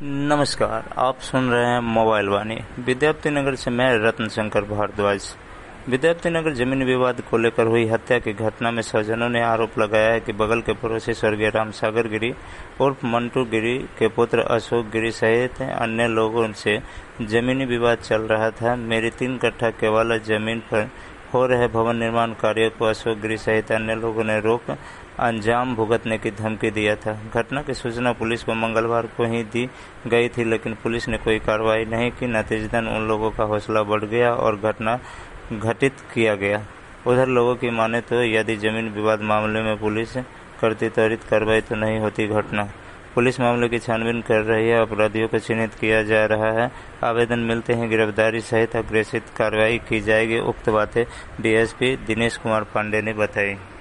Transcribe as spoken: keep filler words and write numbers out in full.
नमस्कार, आप सुन रहे हैं मोबाइल वाणी। विद्यार्थी नगर से मैं रत्न शंकर भारद्वाज। विद्यार्थी नगर जमीन विवाद को लेकर हुई हत्या की घटना में स्वजनों ने आरोप लगाया है कि बगल के पड़ोसी स्वर्गीय रामसागर गिरी उर्फ मंटू गिरी के पुत्र अशोक गिरी सहित अन्य लोगों से जमीनी विवाद चल रहा था। मेरी तीन कट्ठा केवल जमीन पर हो रहे भवन निर्माण कार्यों को अशोक गिरी सहित अन्य लोगों ने रोक अंजाम भुगतने की धमकी दिया था। घटना की सूचना पुलिस को मंगलवार को ही दी गई थी, लेकिन पुलिस ने कोई कार्रवाई नहीं की। नतीजतन उन लोगों का हौसला बढ़ गया और घटना घटित किया गया। उधर लोगों की माने तो यदि जमीन विवाद मामले में पुलिस करती त्वरित कार्रवाई तो नहीं होती घटना। पुलिस मामले की छानबीन कर रही है, अपराधियों को चिन्हित किया जा रहा है। आवेदन मिलते ही गिरफ्तारी सहित अग्रेसित कार्रवाई की जाएगी। उक्त बातें डीएसपी दिनेश कुमार पांडे ने बताई।